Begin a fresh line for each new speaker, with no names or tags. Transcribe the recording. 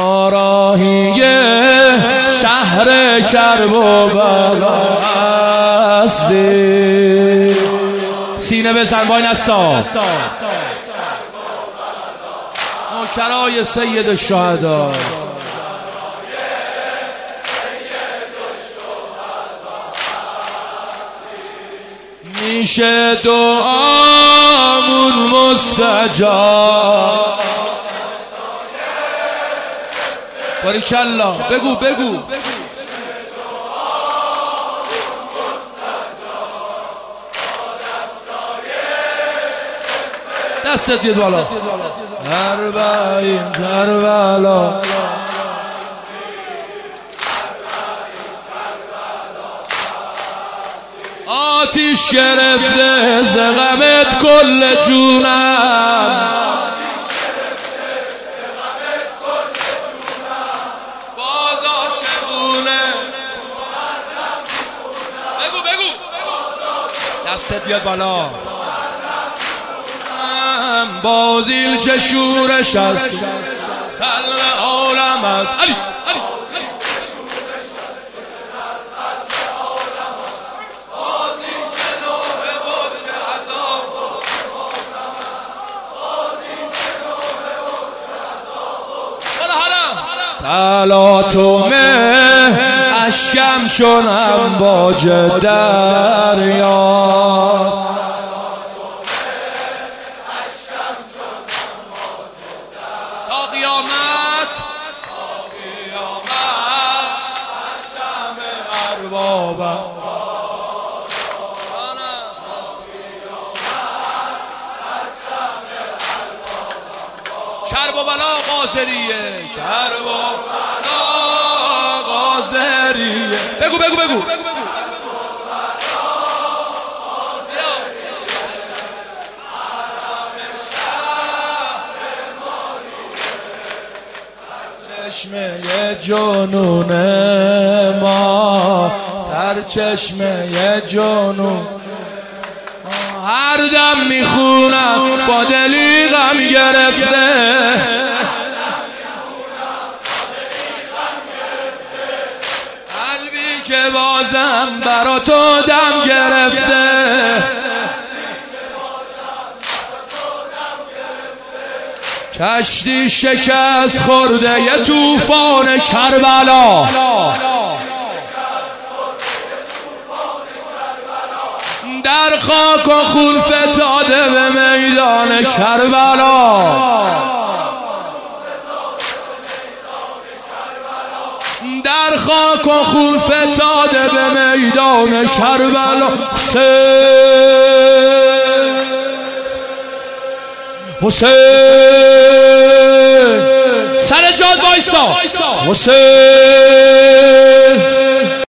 ما راهی شهر کرب و بلا هستی. سینه بزن وای نسا نوکرای سید الشهدا. میشه دعامون مستجاب. باریکلا بگو بگو. دستت بیاد بالا. اربعین کربلا آتیش گرفته ز غمت کل جونم. باز عاشقونه. بگو بگو. دستت بیاد بالا. بازیل چه شورش است خلق عالم است. علی تلاطم اشکم چون امواج دریا. تا قیامت پرچم اربابم. کرب و بلا قاضریه. کرب و بلا قاضریه. بگو بگو بگو. چشمه جنون ما سرچشمه جنون. هر دم میخونم با دلی غم گرفته. قلبی که بازم برا تو دم گرفته. کشتی شکست خورده یه طوفان کربلا. در خاک و خون فتاده به میدان کربلا. در خاک و خون فتاده به میدان کربلا. حسین سر جاد وایسا. حسین